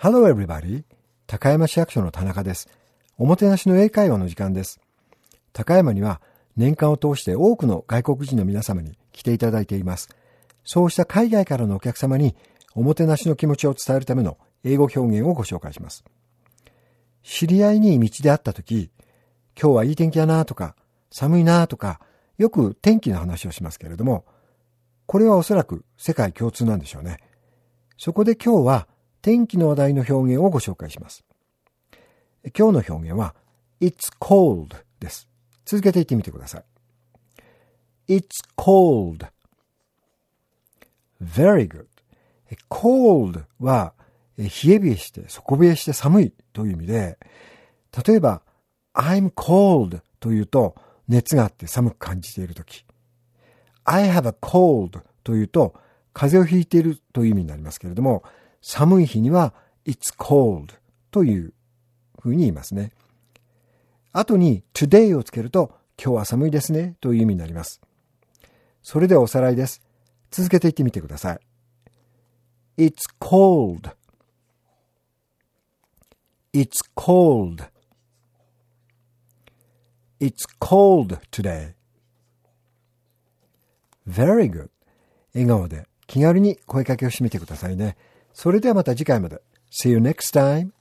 Hello everybody. 高山市役所の田中です。おもてなしの英会話の時間です。高山には年間を通して多くの外国人の皆様に来ていただいています。そうした海外からのお客様におもてなしの気持ちを伝えるための英語表現をご紹介します。知り合いに道で会ったとき、今日はいい天気だなとか、寒いなとか、よく天気の話をしますけれども、これはおそらく世界共通なんでしょうね。そこで今日は天気の話題の表現をご紹介します。今日の表現は It's cold です。続けて言ってみてください。It's cold. Very good. Cold は冷え冷えして底冷えして寒いという意味で、例えば I'm cold というと熱があって寒く感じているとき、I have a cold というと風邪をひいているという意味になりますけれども、寒い日には It's cold というふうに言いますね。後に today をつけると今日は寒いですねという意味になります。それではおさらいです。続けて言ってみてください。It's cold. It's cold. It's cold today. Very good. 笑顔で気軽に声かけをしてみてくださいね。それではまた次回まで。See you next time.